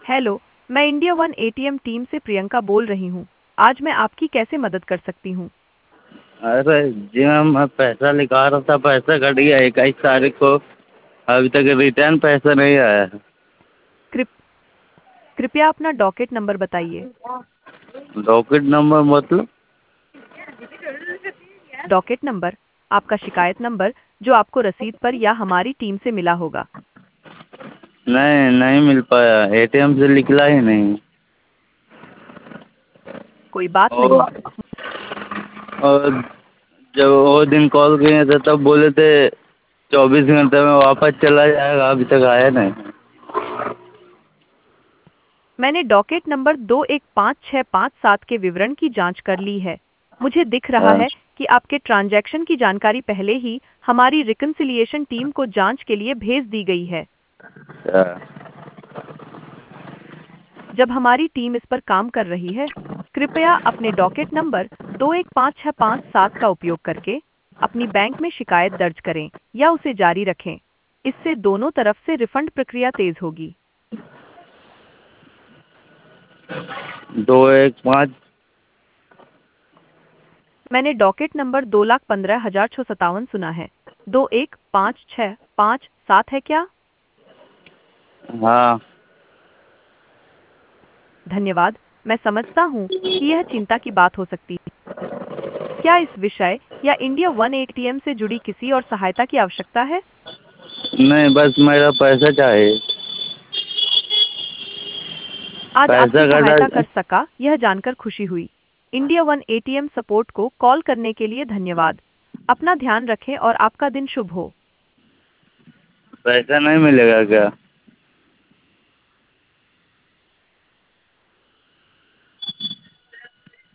Hello, मैं India One ATM team से प्रियंका बोल रही हूँ। आज मैं आपकी कैसे मदद कर सकती हूँ? अरे जी मैम, मैं पैसा निकाल रहा था, पैसा कट गया 21 तारीख को। अभी तक रिटर्न पैसा नहीं आया है। कृप कृपया अपना डॉकेट नंबर बताइए। डॉकेट नंबर मतलब? डॉकेट नंबर आपका शिकायत नंबर जो आपको रसीद पर या हमारी टीम से मिला होगा। नहीं, नहीं मिल पाया, एटीएम से निकला ही नहीं। कोई बात और नहीं। और जब वो दिन कॉल किए थे तब बोले थे 24 घंटे में वापस चला जाएगा, अभी तक आया नहीं। मैंने डॉकेट नंबर 215657 के विवरण की जांच कर ली है। मुझे दिख रहा हाँ। है कि आपके ट्रांजैक्शन की जानकारी पहले ही हमारी रिकन्सिलिएशन टीम को जांच के लिए भेज दी गई है। अच्छा। जब हमारी टीम इस पर काम कर रही है, कृपया अपने डॉकेट नंबर 215657 का उपयोग करके अपनी बैंक में शिकायत दर्ज करें या उसे जारी रखें। इससे दोनों तरफ से रिफंड प्रक्रिया तेज होगी। 215। मैंने डॉकेट नंबर 2,15,657 सुना है। 215,657 है क्या? हाँ। धन्यवाद। मैं समझता हूँ कि यह चिंता की बात हो सकती है। क्या इस विषय या इंडिया वन एटीएम से जुड़ी किसी और सहायता की आवश्यकता है? नहीं, बस मेरा पैसा चाहिए। आज आपकी पैसा सहायता कटा। कर सका यह जानकर खुशी हुई। इंडिया वन एटीएम सपोर्ट को कॉल करने के लिए धन्यवाद। अपना ध्यान रखें और आपका दिन शुभ हो। पैसा नहीं मिलेगा क्या?